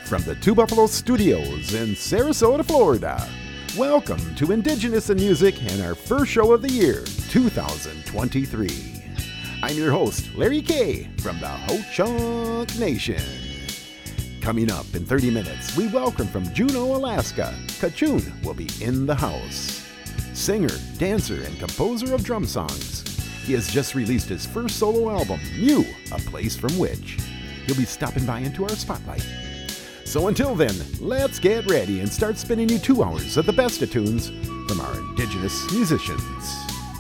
From the Two Buffalo Studios in Sarasota, Florida, welcome to Indigenous in Music and our first show of the year, 2023. I'm your host, Larry K. from the Ho-Chunk Nation. Coming up in 30 minutes, we welcome from Juneau, Alaska, Kachun will be in the house. Singer, dancer, and composer of drum songs. He has just released his first solo album, Mew, A Place From Which. He'll be stopping by into our spotlight. So until then, let's get ready and start spinning you 2 hours of the best of tunes from our Indigenous musicians.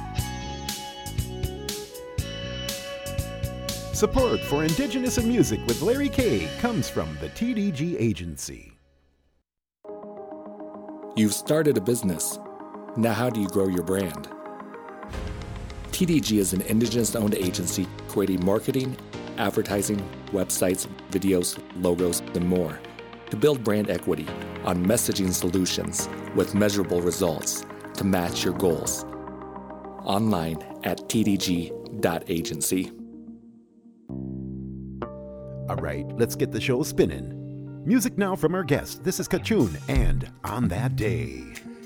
Support for Indigenous in Music with Larry K. comes from the TDG Agency. You've started a business. Now how do you grow your brand? TDG is an Indigenous-owned agency creating marketing, advertising, websites, videos, logos, and more to build brand equity on messaging solutions with measurable results to match your goals. Online at tdg.agency. All right, let's get the show spinning. Music now from our guest. This is Kachun and On That Day.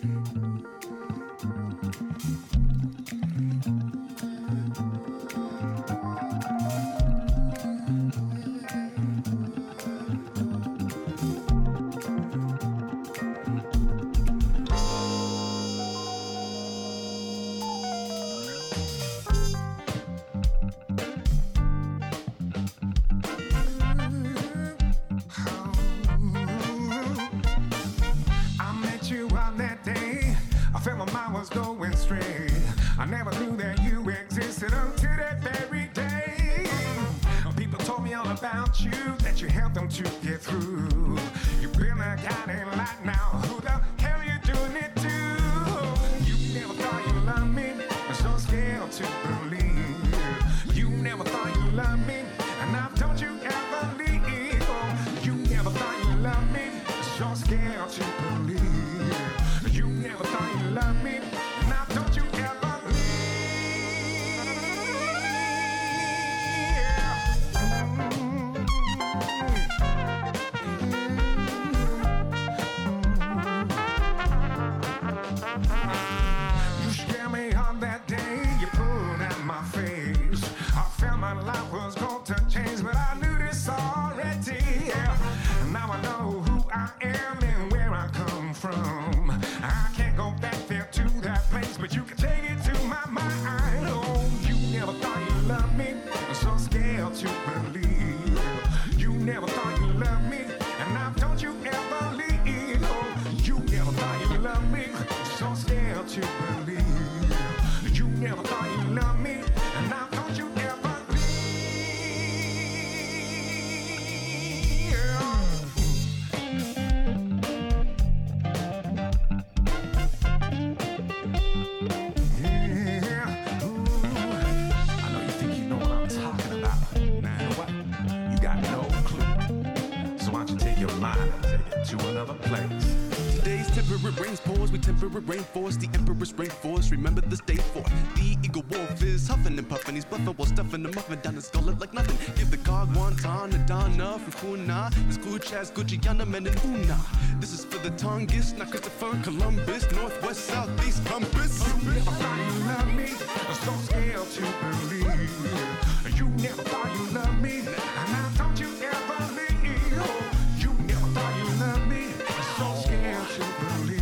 Rainforest, the emperor's rainforest. Remember this day for the eagle wolf is huffing and puffing. He's bluffing while stuffing the muffin down his gullet like nothing. Give the cog wonton, the donna, Fukuna. This Kuchas, Gujiana, men and Una. This is for the Tongass, not Christopher Columbus, northwest, southeast compass. You never thought you loved me, I'm so scared to believe. You never thought you loved me, and now don't you ever leave. You never thought you loved me, I'm so scared to believe.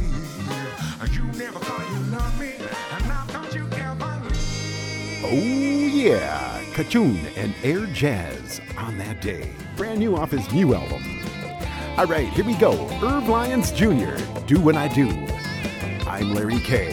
You never thought you loved me, and now don't you ever leave. Oh yeah, Kachun and Air Jazz On That Day. Brand new off his new album. All right, here we go. Irv Lyons Jr., Do When I Do. I'm Larry K.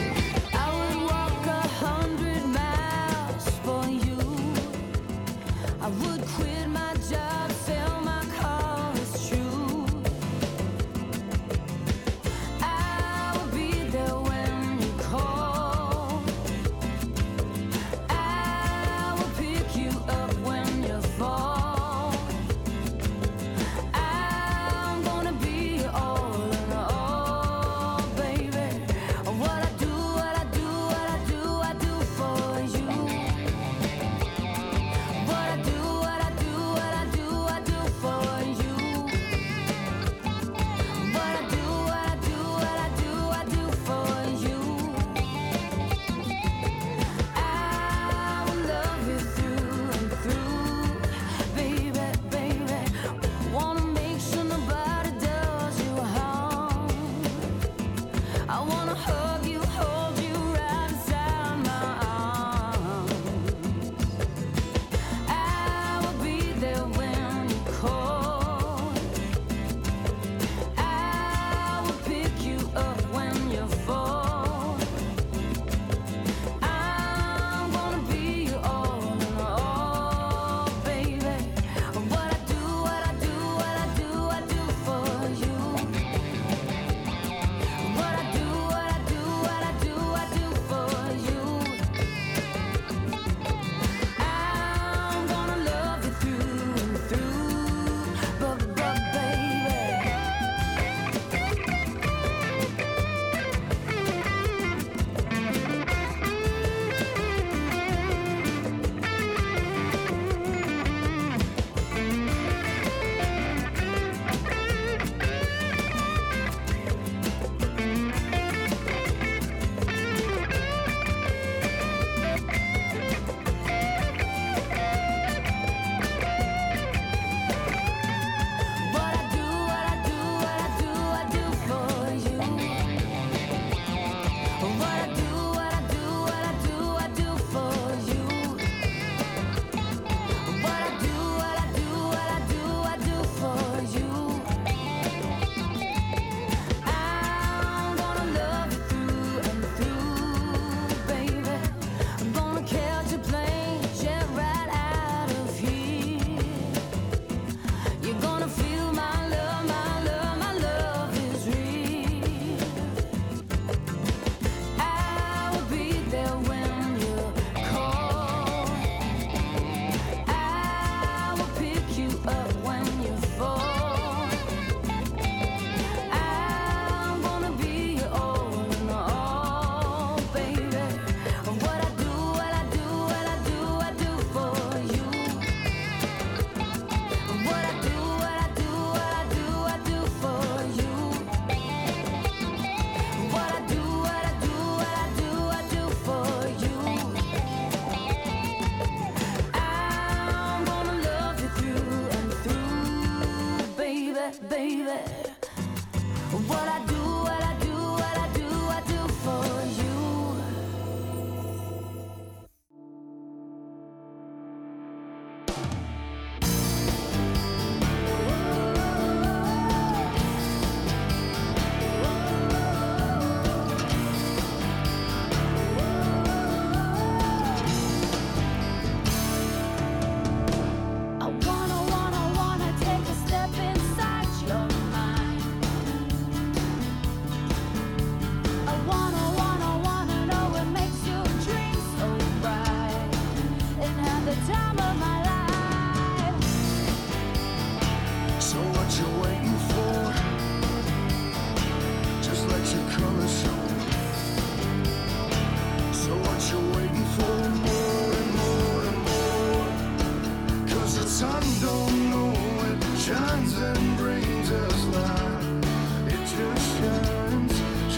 I'm gonna be all in all, baby. What I do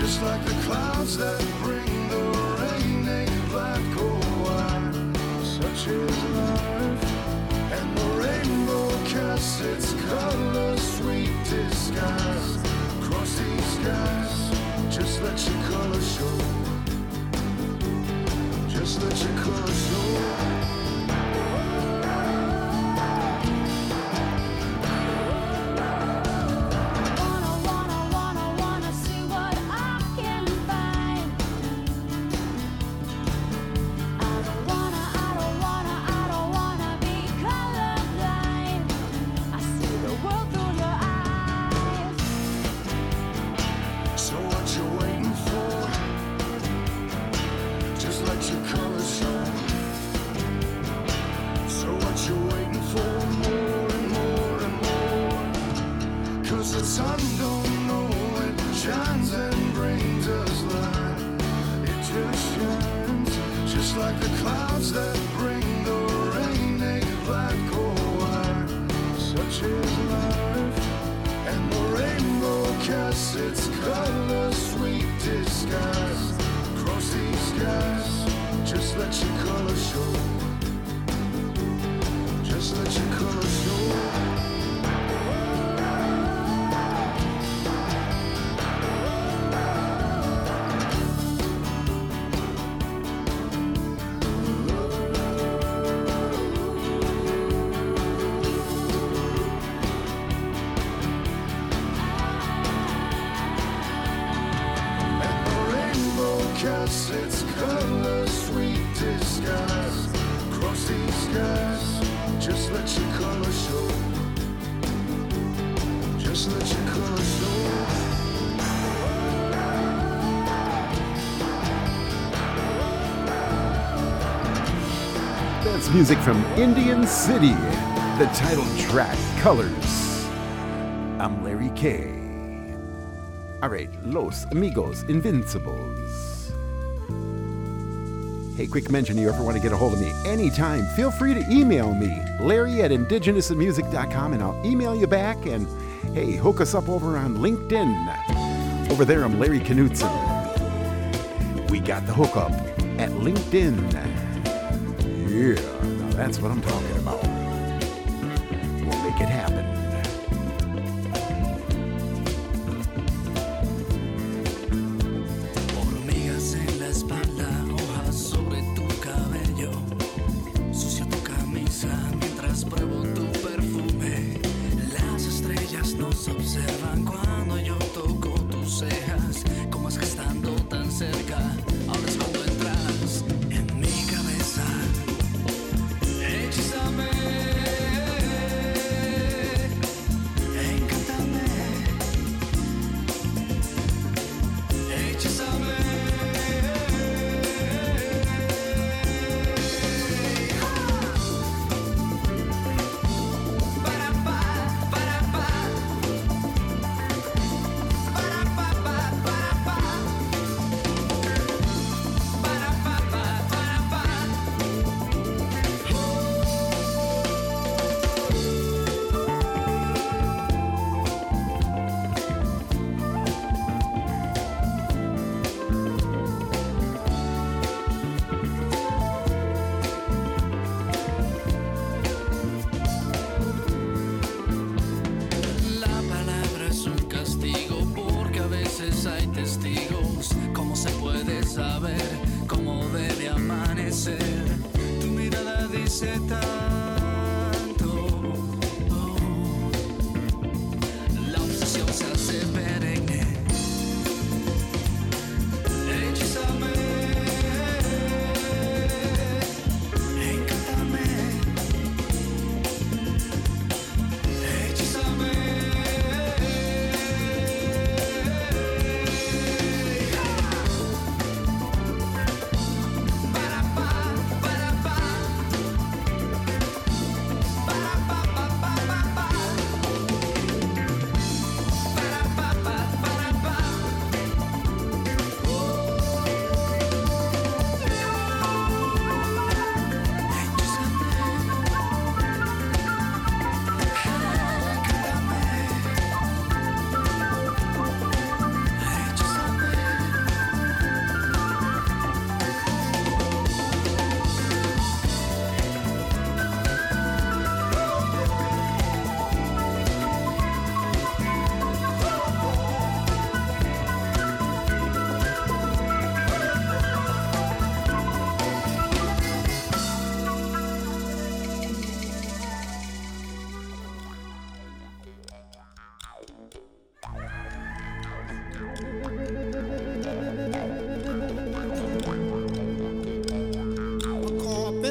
just like the clouds that bring the rain, ain't black or white, such is life. And the rainbow casts its color, sweet disguise across these skies. Just let your color show. Just let your color show. Its color, sweet disguise across these skies. Just let your color show. Just let your color show. That's music from Indian City, the title track, Colors. I'm Larry K. All right, Los Amigos Invincibles. Hey, quick mention, you ever want to get a hold of me anytime, feel free to email me, Larry@indigenousinmusic.com, and I'll email you back. And hey, hook us up over on LinkedIn. Over there, I'm Larry Knutson. We got the hookup at LinkedIn. Yeah, now that's what I'm talking about. We'll make it happen. Observan cuando yo toco tus cejas, como es que estando tan cerca, ahora es cuando entras en mi cabeza. Hechízame, encántame, hechízame. Hay testigos, ¿cómo se puede saber cómo debe amanecer? Tu mirada dice tanto, oh. La obsesión se hace perenne. Hechízame, encántame, hechízame.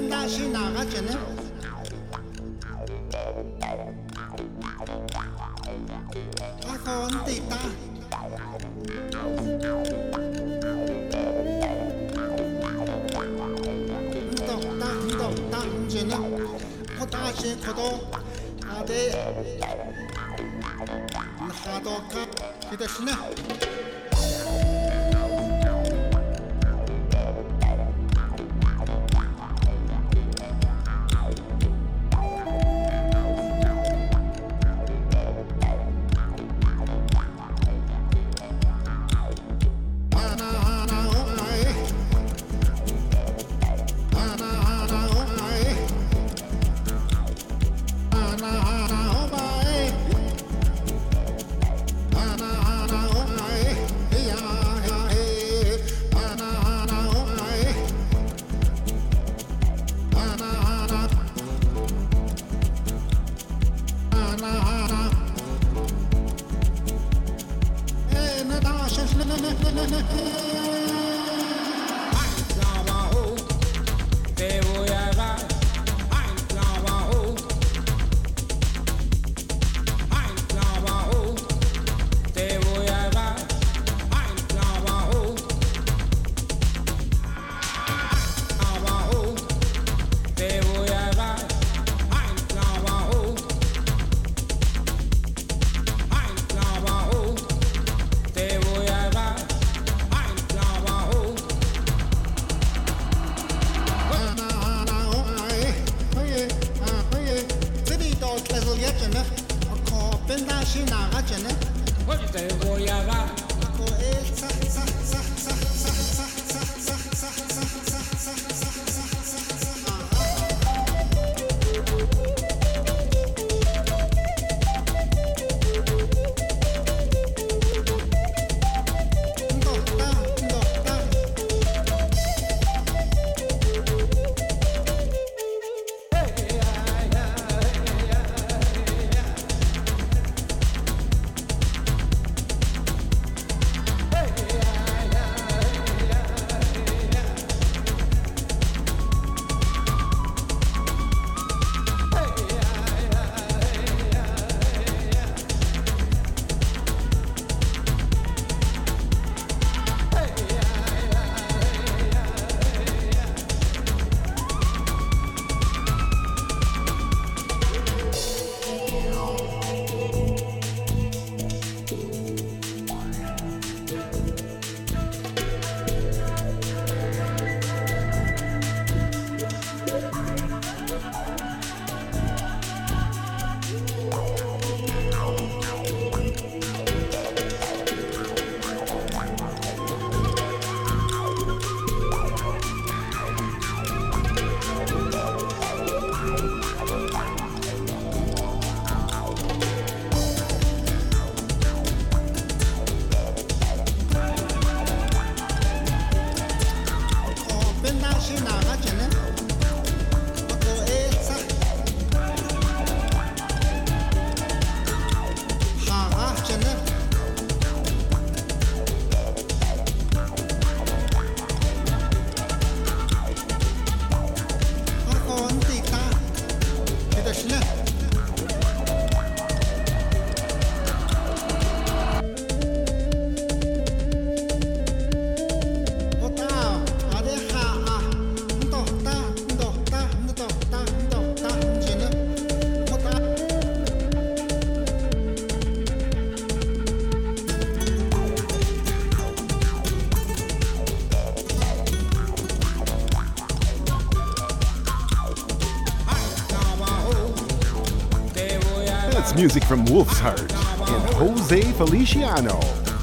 Music from Wolf's Heart and Jose Feliciano.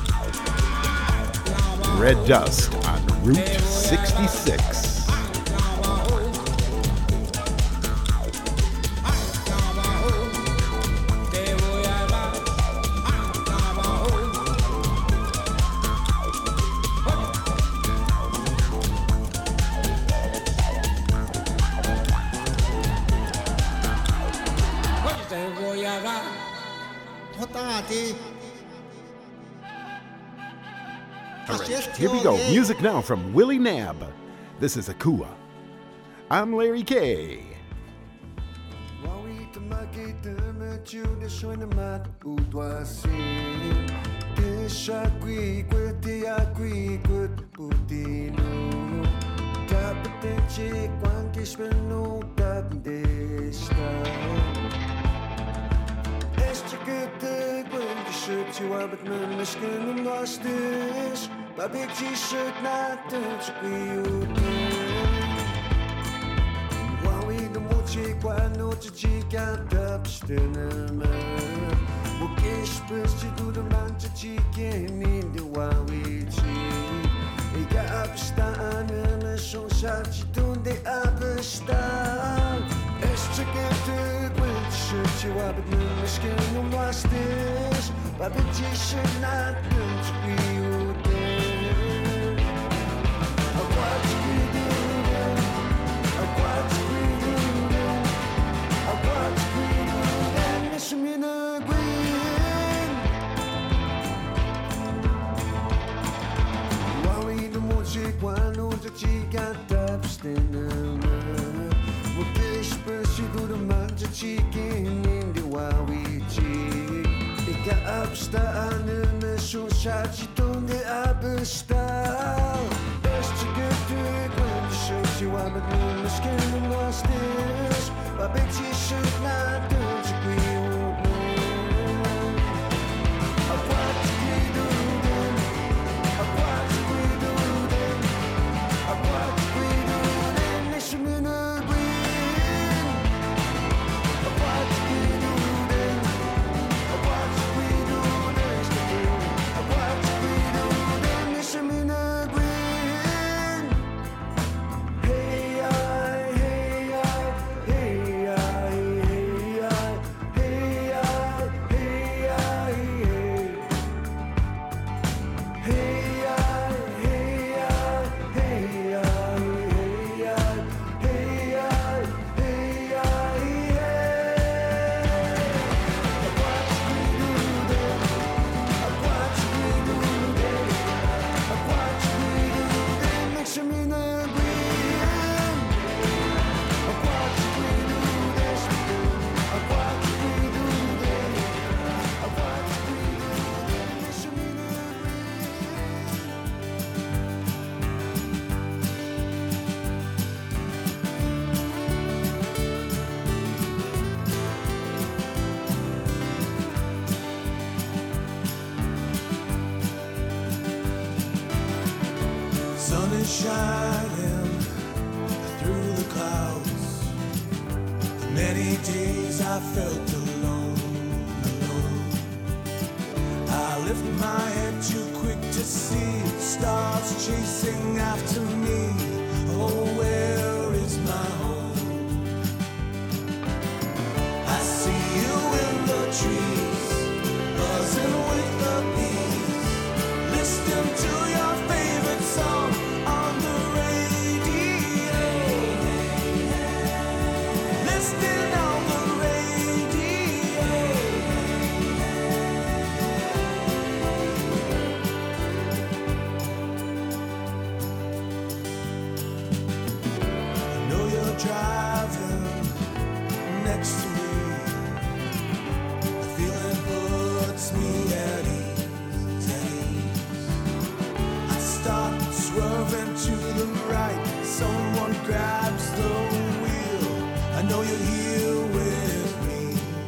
Red Dust on Route 66. All right, here we go. Music now from Willie Nab. This is Akua. I'm Larry K. Deixa qui questi acqui puttino Tapeteci quanti svenuta desta Este que te quanti shit you have men miskin lost this Baby t-shirt not touch qui Wawi the mochi quando ci canta pstinema O que espeste tudo mancha chicken in the wawichi E ga abstaan me schon shati tunde abstaan Este que te quent shit you have me miskin um wastes Baby t-shirt not touch you there I watch we do that I watch we do that I watch we do that Miss me no green Worry the music quando ci canta pstenama O que espécie do mancha chicken in the wawichi E ga abstaan me schon shati tunde abstaan Este que te quando shit you have me miskin lost this Baby t-shirt not touch we I watch we do them I watch we do them I watch we do them Listen me no green I watch we do them I watch we do them I watch we do them Listen me no green Hey I hey I hey I hey I hey I hey I hey Hey I hey I hey I hey I hey I hey I I watch we do that I watch we do that I watch we do that Makes me no green I watch we do this I watch we do that I watch we do that Makes me no Sun is shining through the clouds. Many days I felt alone. I lift my head too quick to see stars chasing after me. Oh, where is my home? I see you in the trees, buzzing with the bees, listening to your favorite song on the radio. Listening on the radio. I know you're driving next to me. The feeling puts me at ease. I start swerving to the right. Someone grabs the wheel. I know you're here with me.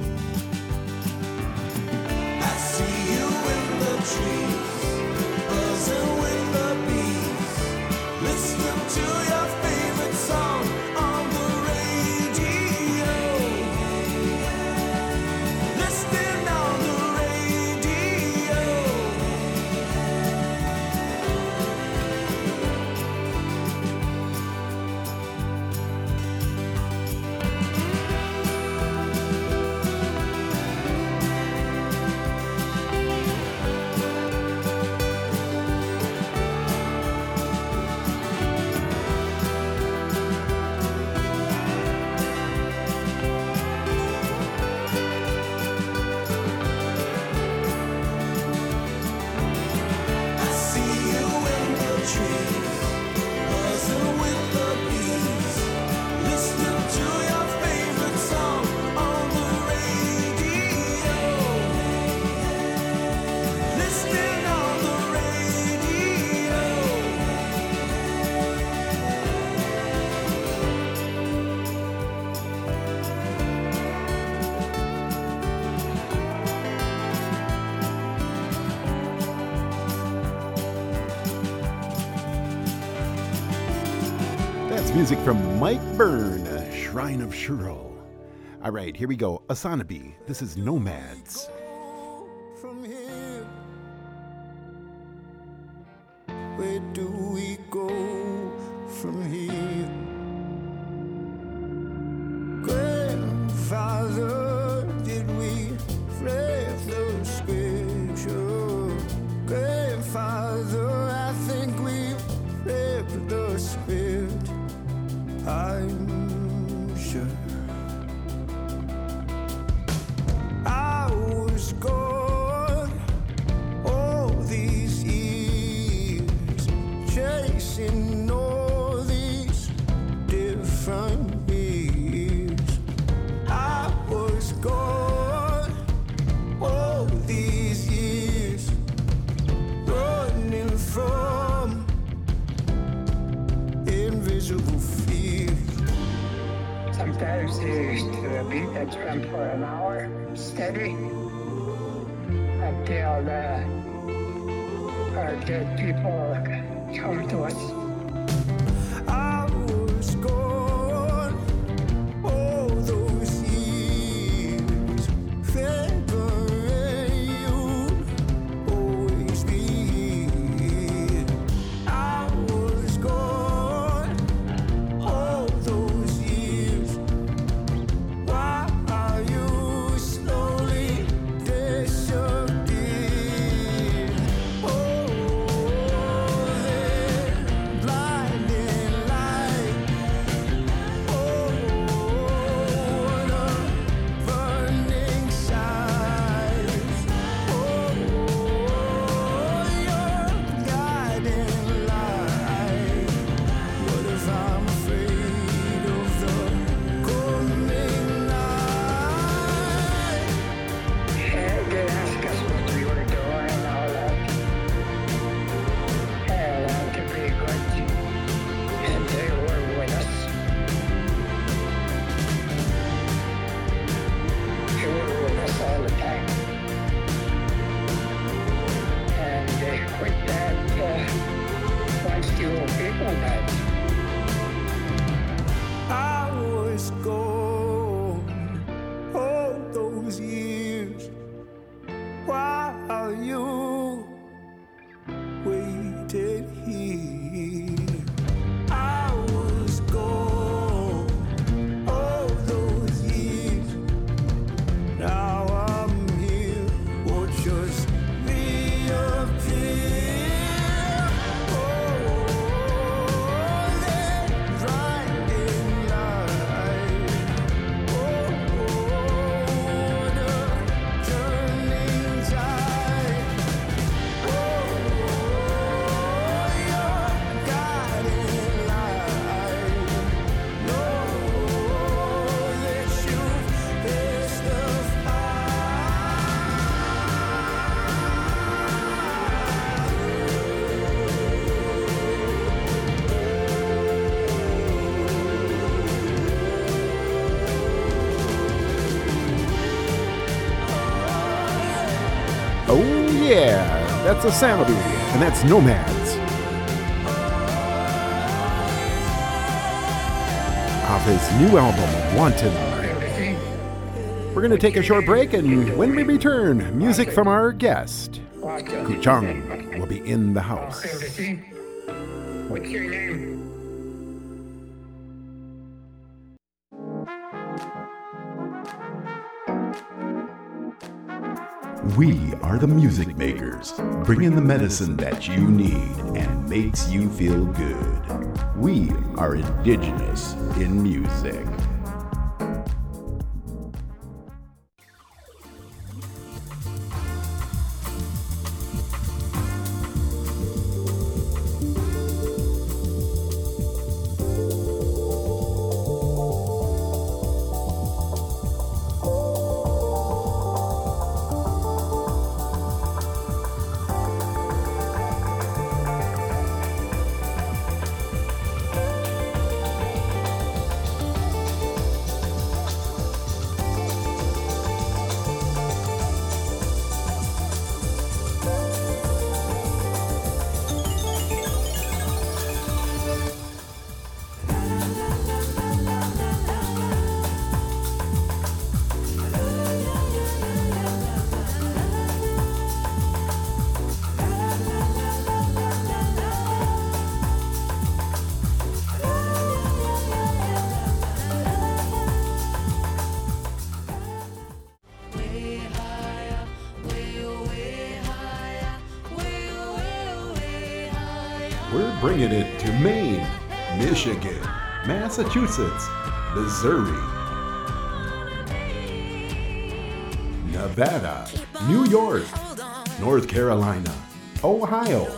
I see you in the trees, buzzing with the bees, listening to your favorite song on the radio. Listening on the radio. That's music from Mike Byrne, Shrine of Shuro. All right, here we go. Asanabi. This is Nomads. From here, where do we go from here? Grandfather, did we flip the scripture? Grandfather, I think we flipped the script. I'm sure. I was gone all these years, chasing all these different years. I was gone all these years, running from invisible fears. Sometimes they used to beat that drum for an hour steady until our dead people come to us. I was gone all those years, figuring you'd always be here. I was gone all those years. Why are you slowly disappearing? Oh, that blinding light. Oh, what a burning sight. Oh, your guiding light. What if I'm afraid of the coming night? And they asked us what we were doing and all that. And to be good. And they were with us. They were with us all the time. And they quit that once the old people died. I was gone all those years. Why are you waiting here? I was gone all those years. Now I'm here, or just reappear. Oh, that blinding light. Oh, what a turning tide. Oh, your guiding light. Know that you've pierced the Oh, yeah. That's Asanabi. And that's Nomads. Off his new album, Wanton. We're going to take a short break, and when we return, music from our guest. Kuchang will be in the house. What's your name? We are the music makers, bringing the medicine that you need and makes you feel good. We are indigenous in music. We're bringing it to Maine, Michigan, Massachusetts, Missouri, Nevada, New York, North Carolina, Ohio.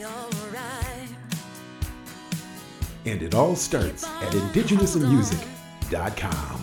And it all starts at indigenousinmusic.com.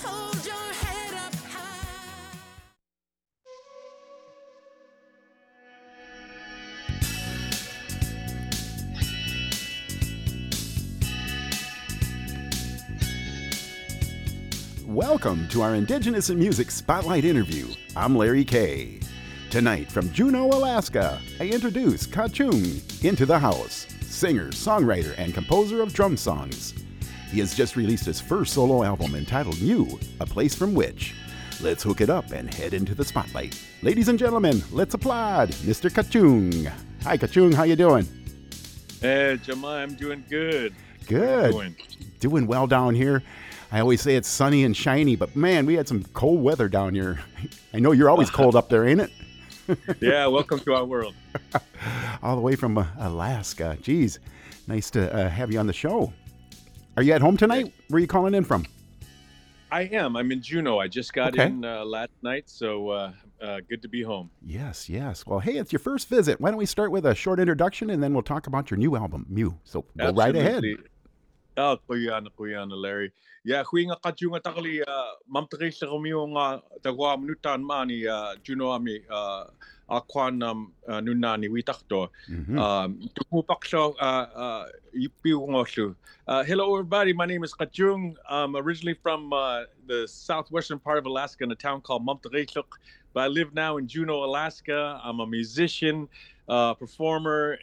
Welcome to our Indigenous in Music Spotlight interview. I'm Larry Kay. Tonight from Juneau, Alaska, I introduce Ka-Chung into the house, singer, songwriter, and composer of drum songs. He has just released his first solo album entitled Mew, A Place From Which. Let's hook it up and head into the spotlight. Ladies and gentlemen, let's applaud Mr. Ka-Chung. Hi, Ka-Chung, how you doing? Hey, Jamal, I'm doing good. Good. Doing well down here. I always say it's sunny and shiny, but man, we had some cold weather down here. I know you're always cold up there, ain't it? Yeah, welcome to our world. All the way from Alaska. Geez, nice to have you on the show. Are you at home tonight? Where are you calling in from? I am. I'm in Juneau. I just got in last night, so good to be home. Yes. Well, hey, it's your first visit. Why don't we start with a short introduction, and then we'll talk about your new album, Mew. So go right ahead. Oh, kuya na Larry. Yeah, hui nga Ka-Chung takali mamtri sa kami nga tagwa minutan mani Juneau ami akwan nunani witakto. Tupupak siya ipiw ngoshu. Hello everybody, my name is Ka-Chung. I'm originally from the southwestern part of Alaska in a town called Mamtarikluk, but I live now in Juneau, Alaska. I'm a musician, performer,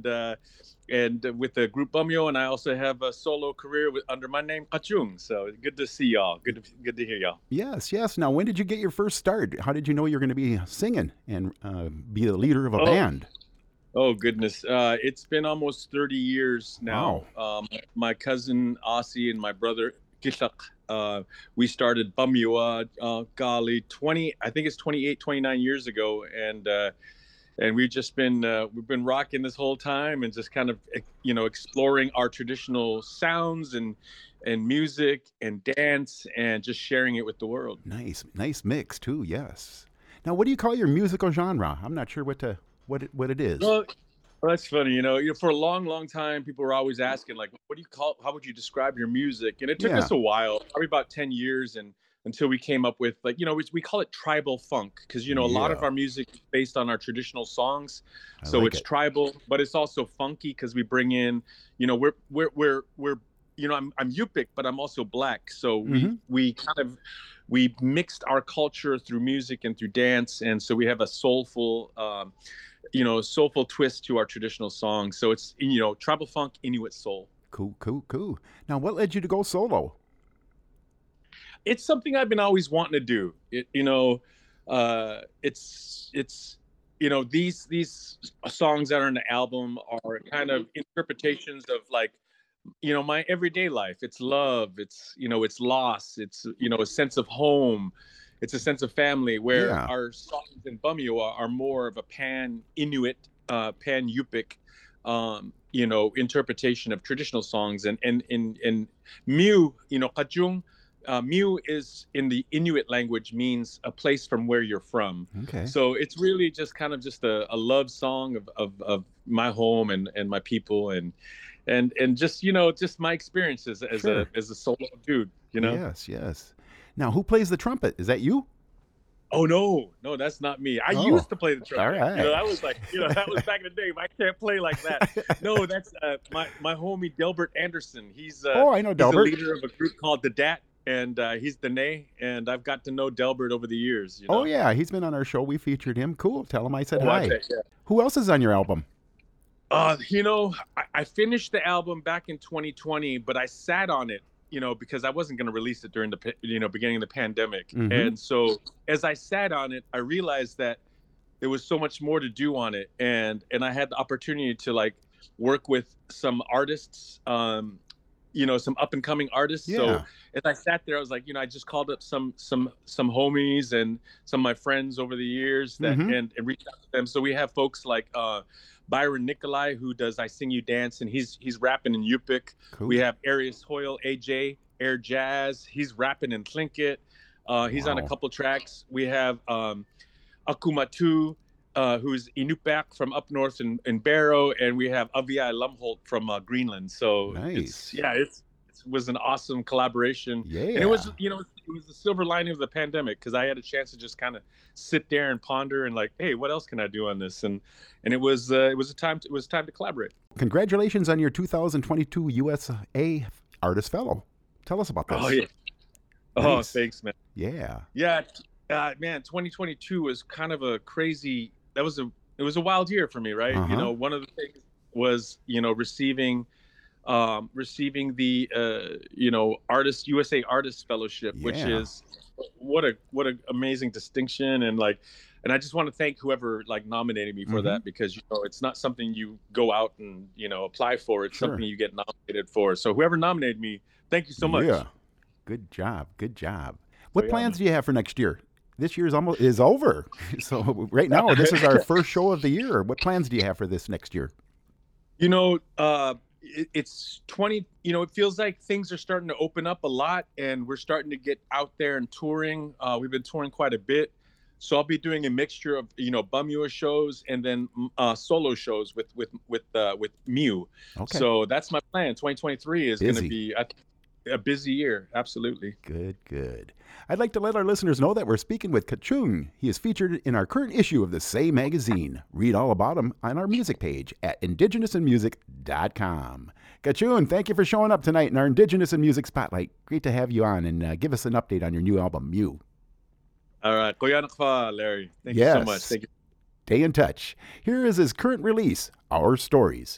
and with the group Bumyo, and I also have a solo career under my name Ka-Chung. So good to see y'all. Good to hear y'all. Yes. Now, when did you get your first start? How did you know you're going to be singing and be the leader of a band? Oh goodness, it's been almost 30 years now. Wow. My cousin Aussie and my brother Kishak, we started Bumyo golly 29 years ago, and we've just been we've been rocking this whole time and just kind of exploring our traditional sounds and music and dance and just sharing it with the world. Nice mix too. Yes. Now, what do you call your musical genre? I'm not sure what it is. Well, that's funny. For a long time, people were always asking, like, what do you call? How would you describe your music? And it took us a while, probably about 10 years, until we came up with we call it tribal funk, because a lot of our music is based on our traditional songs, so it's tribal, but it's also funky because we bring in we're I'm Yupik, but I'm also Black, so we mixed our culture through music and through dance, and so we have a soulful twist to our traditional songs. So it's tribal funk, Inuit soul. Cool. Now, what led you to go solo? It's something I've been always wanting to do. These songs that are in the album are kind of interpretations of my everyday life. It's love. It's it's loss. It's a sense of home. It's a sense of family. Where our songs in Bumyo are more of a pan Inuit, pan Yupik, interpretation of traditional songs. And Mew, Ka-Chung. Mew is in the Inuit language means a place from where you're from. Okay. So it's really just kind of just a love song of my home and my people and just just my experiences as a solo dude. Yes. Now, who plays the trumpet? Is that you? Oh no, that's not me. I used to play the trumpet. All right. That was that was back in the day. I can't play like that. No, that's my homie Delbert Anderson. He's I know Delbert. He's the leader of a group called the Dat. And he's the Nay, and I've got to know Delbert over the years. Oh yeah, he's been on our show. We featured him. Cool. Tell him I said hi. Yeah. Who else is on your album? I finished the album back in 2020, but I sat on it, because I wasn't going to release it during the beginning of the pandemic. Mm-hmm. And so as I sat on it, I realized that there was so much more to do on it, and I had the opportunity to work with some artists. Some up and coming artists. Yeah. So as I sat there, I was I just called up some homies and some of my friends over the years that and reached out to them. So we have folks like Byron Nikolai, who does I Sing You Dance, and he's rapping in Yupik. Cool. We have Arius Hoyle, AJ, Air Jazz. He's rapping in Tlingit. He's on a couple tracks. We have Akumatu, who's Inupiaq from up north in Barrow, and we have Aviai Lumholt from Greenland. So nice. it was an awesome collaboration. Yeah. And it was, it was the silver lining of the pandemic, because I had a chance to just kind of sit there and ponder and like, hey, what else can I do on this? And it was time to collaborate. Congratulations on your 2022 USA Artist Fellow. Tell us about this. Oh yeah. Oh, thanks, man. Yeah. Yeah, man. 2022 was kind of a crazy. It was a wild year for me, right? Uh-huh. One of the things was receiving the USA Artist Fellowship, which is what a amazing distinction, and I just want to thank whoever nominated me for that, because it's not something you go out and apply for. It's something you get nominated for. So whoever nominated me, thank you so much. Yeah. Good job. What plans do you have for next year? This year's is over. So right now, this is our first show of the year. What plans do you have for this next year? It's 20, it feels like things are starting to open up a lot, and we're starting to get out there and touring. We've been touring quite a bit. So I'll be doing a mixture of, Bumua shows and then solo shows with Mew. Okay. So that's my plan. 2023 is going to be a busy year. Absolutely. Good. I'd like to let our listeners know that we're speaking with Kachung. He is featured in our current issue of the Say magazine. Read all about him on our music page at indigenousinmusic.com. Kachung, thank you for showing up tonight in our Indigenous in Music Spotlight. Great to have you on, and give us an update on your new album, Mew. All right. Koyanak pa, Larry. Thank you so much. Thank you. Stay in touch. Here is his current release, Our Stories.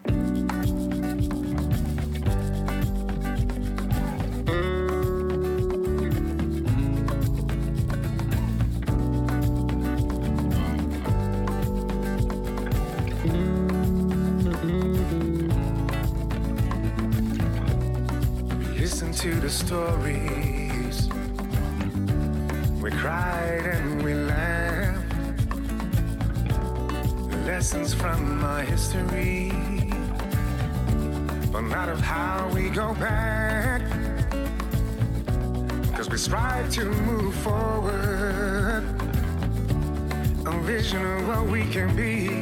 Listen to the stories. We cried and we laughed. Lessons from our history, but not of how we go back. 'Cause we strive to move forward, a vision of what we can be.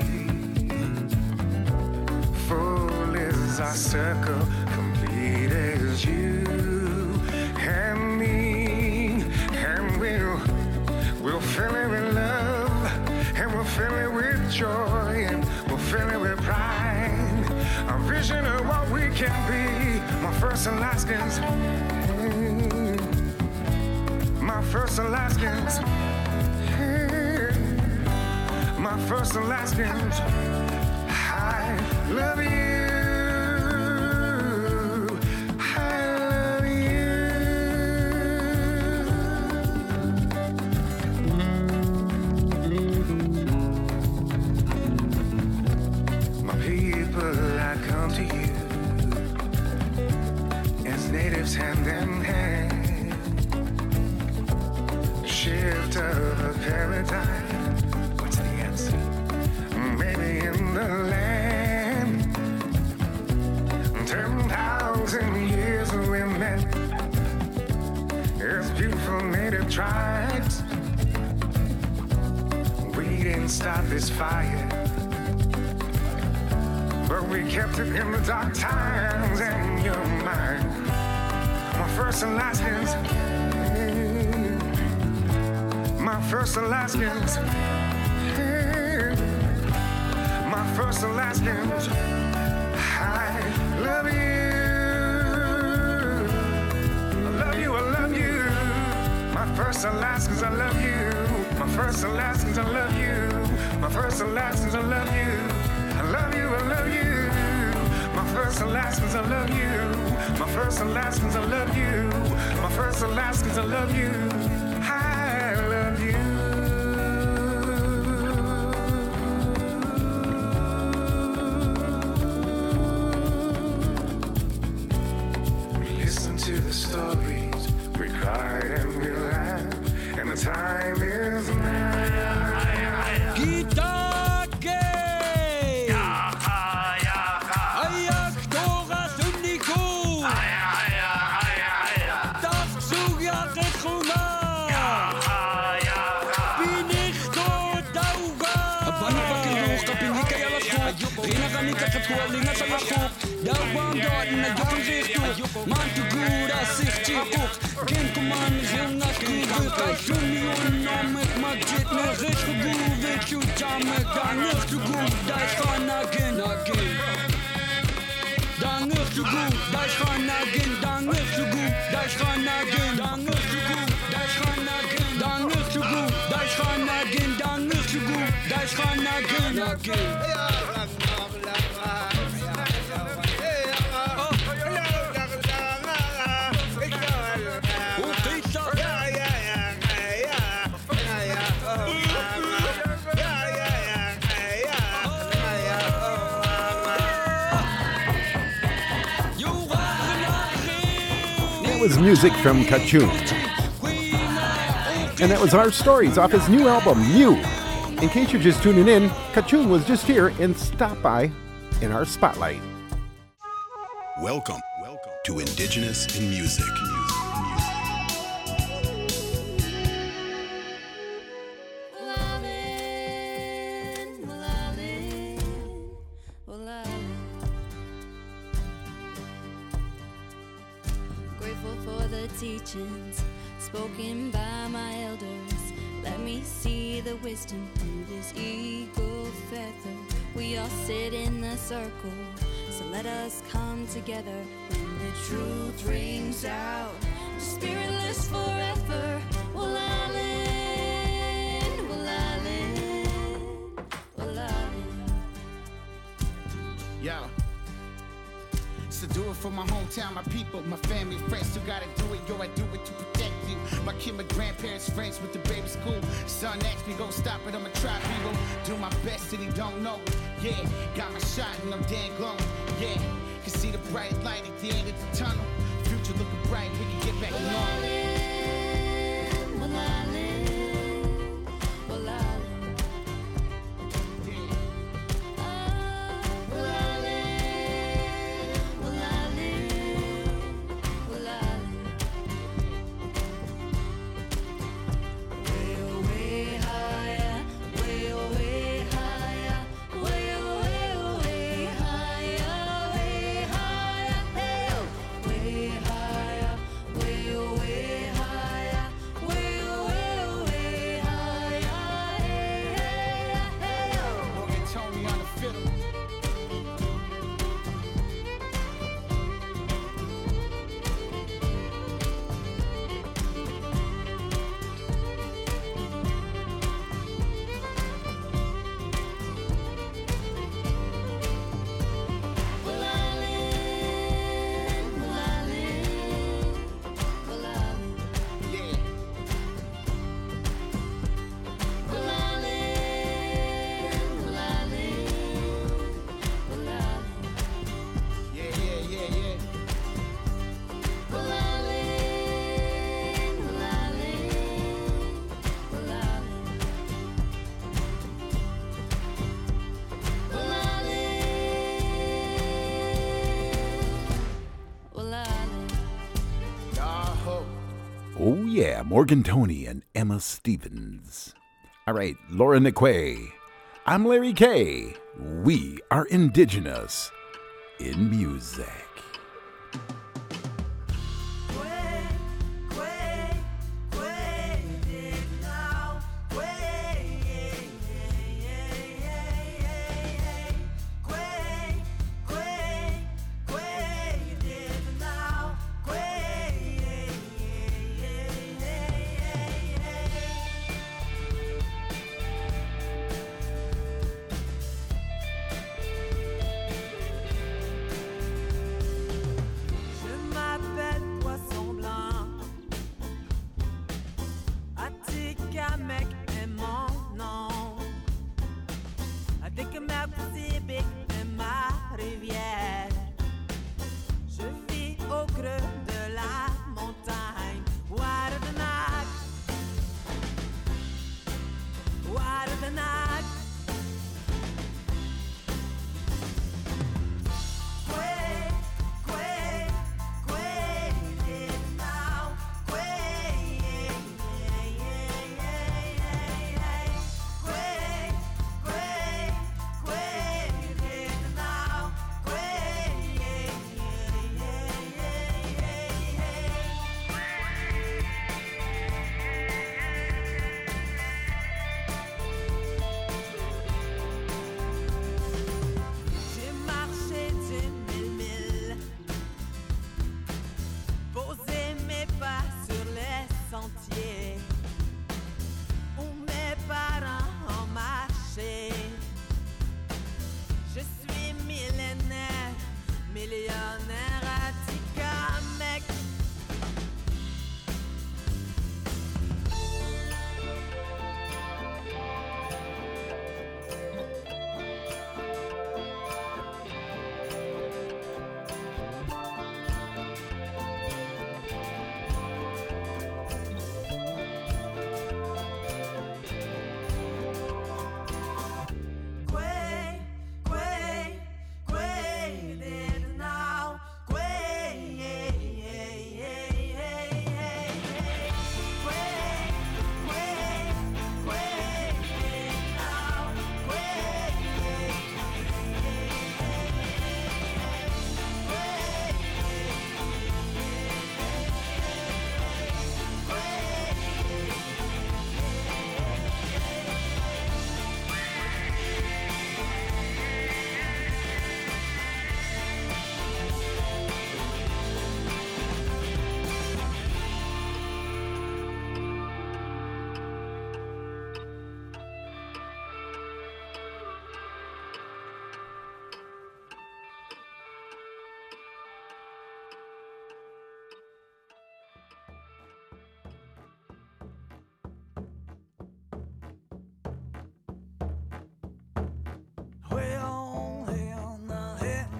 Full is our circle, complete is you and me, and we'll fill it with love, and we'll fill it with joy, and we'll fill it with pride. A vision of what we can be. My first Alaskans, my first Alaskans, my first Alaskans. I love you. Hand in hand, shift of a paradigm. What's the answer? Maybe in the land. 10,000 years we met as beautiful native tribes. We didn't start this fire, but we kept it in the dark times in your mind. My first Alaskans, my first Alaskans, my first Alaskans. I love you, I love you, I love you. My first Alaskans, I love you. My first Alaskans, I love you. My first Alaskans, I love you. I love you, I love you. My first Alaskans, I love you. My first Alaskans, I love you. My first Alaskans, I love you. I love you. Listen to the stories. We cried and we laughed, and the time is now. Guitar Gay! Tråling at salakok Dawang dot na jokang rikto Man to good as sich chikok Gen kuman rin at kubi Kay sumyon namek magjit Na rich kuguvit Chuchamek Dangir to good Dais khanagin Dangir to good Dais khanagin Dangir to good Dais khanagin Dangir to good Dais khanagin Dangir to good Dais khanagin Dangir to good Dais khanagin That was music from Kachun. And that was our stories off his new album, Mew. In case you're just tuning in, Kachun was just here and stopped by in our spotlight. Welcome to Indigenous in Music. Grateful for the teachings spoken by my elders. Let me see the wisdom through this eagle feather. We all sit in the circle, so let us come together when the truth rings out. Spiritless forever, will I live, will I live, will I live. Yo. So do it for my hometown, my people, my family, friends who gotta do it. Yo, I do it to protect you. My kid, my grandparents, friends with the baby school. Son asked me, go stop it, I'ma try, people. Do my best and he don't know. Yeah, got my shot and I'm damn glowing. Yeah, can see the bright light at the end of the tunnel. Future looking bright, we can get back to normal. Will I live, will I live. Oh yeah, Morgan Toney and Emma Stevens. All right, Laura Nikwe. I'm Larry K. We are Indigenous in Music.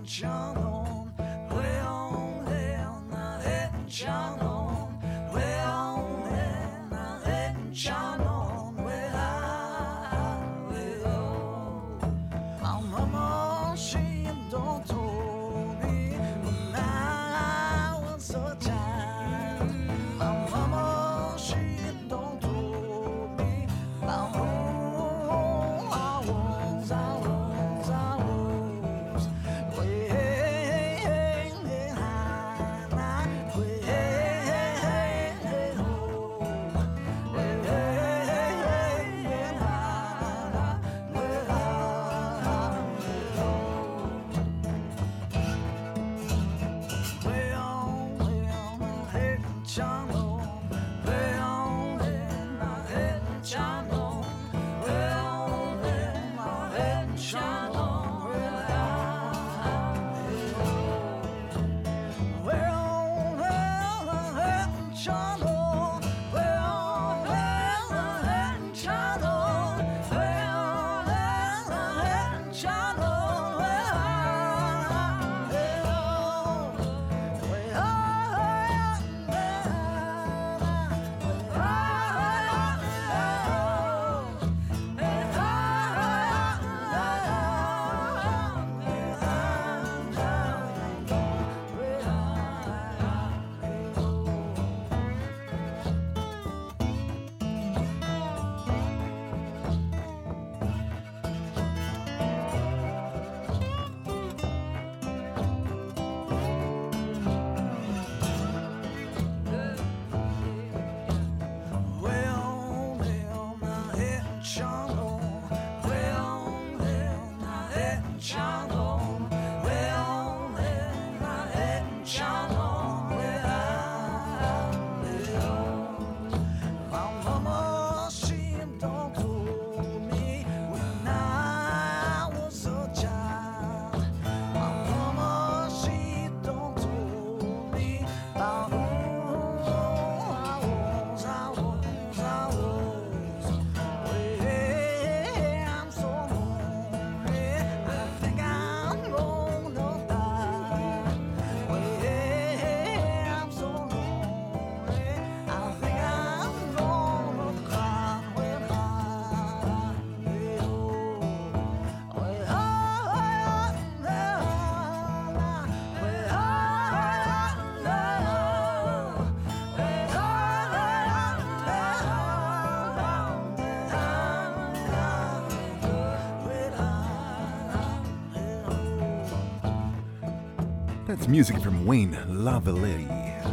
That's music from Wayne Lavalley.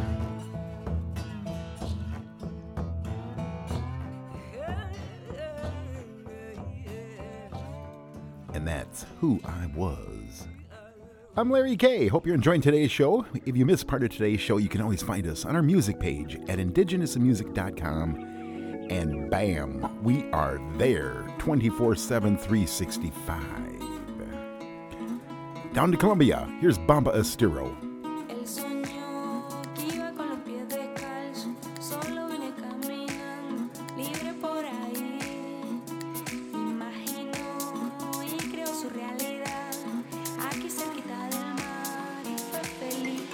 And that's Who I Was. I'm Larry K. Hope you're enjoying today's show. If you missed part of today's show, you can always find us on our music page at indigenousinmusic.com. And bam, we are there 24/7, 365. Down to Colombia, here's Bamba Estero. El sueño que iba con los pies descalzos, solo vine caminando, libre por ahí. Imaginó y creó su realidad, aquí cerquita del mar y fue feliz.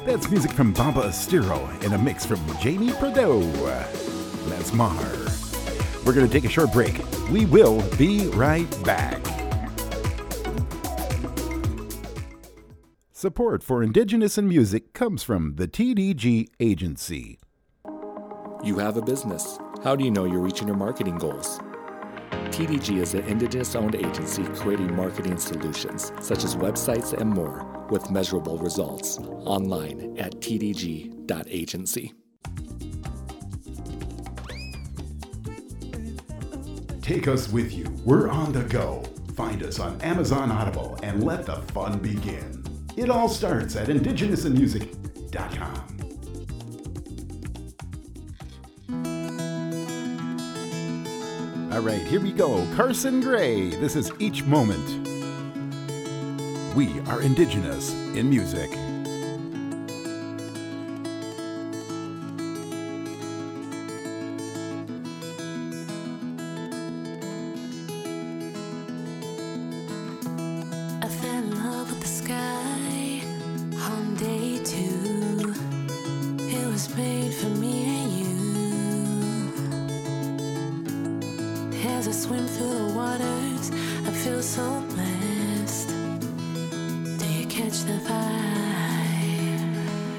That's music from Bamba Estero and a mix from Jamie Prideaux. That's Mahar. We're going to take a short break. We will be right back. Support for Indigenous in Music comes from the TDG Agency. You have a business. How do you know you're reaching your marketing goals? TDG is an Indigenous-owned agency creating marketing solutions, such as websites and more, with measurable results. Online at tdg.agency. Take us with you. We're on the go. Find us on Amazon Audible and let the fun begin. It all starts at indigenousinmusic.com. All right, here we go. Carson Gray. This is Each Moment. We are Indigenous in Music. I fell in love with the sky on day 2. It was made for me and you. As I swim through the waters, I feel so blessed. Do you catch the vibe?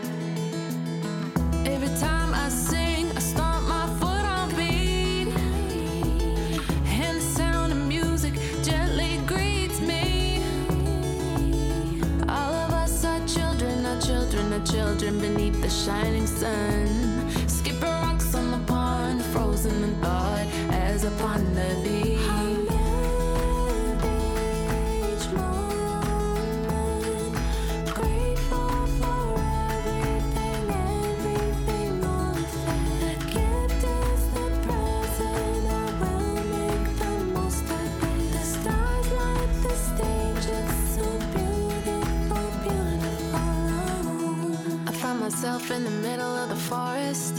Every time I sing, I stomp my foot on beat, and the sound of music gently greets me. All of us are children, our children, our children beneath the shining sun. Skipping rocks on the pond, frozen in thought as I ponder thee. Myself in the middle of the forest.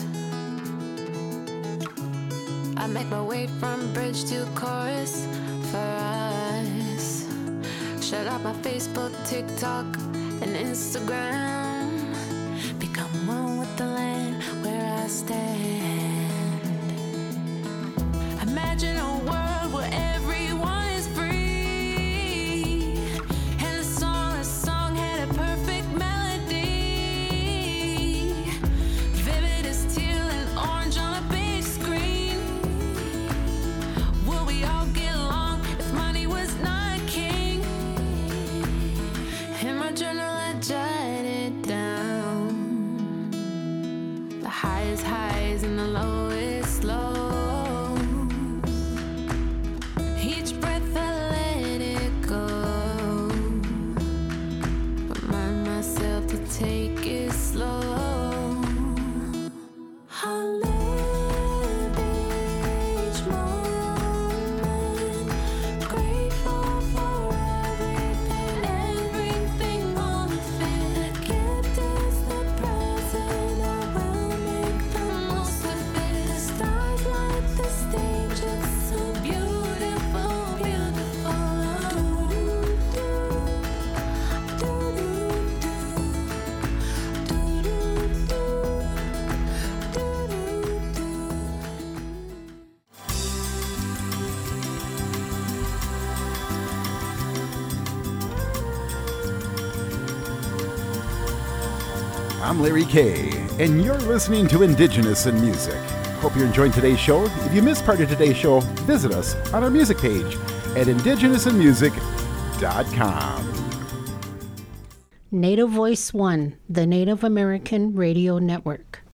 I make my way from bridge to chorus for us. Shut out my Facebook, TikTok, and Instagram. Become one with the land where I stand. Imagine a world where everyone is free, and a song had a perfect melody. Vivid as teal and orange on a big screen. Will we all get along if money was not king? In my journal I jot it down. The highest highs and the lowest lows. Each breath I let it go. Remind myself to take it slow. I'll live each moment, grateful for everything on the fit. The gift is the present, I will make the most of it. The stars light the stage, it's so beautiful, beautiful. I'm Larry Kay, and you're listening to Indigenous in Music. Hope you're enjoying today's show. If you missed part of today's show, visit us on our music page at indigenousinmusic.com. Native Voice One, the Native American Radio Network.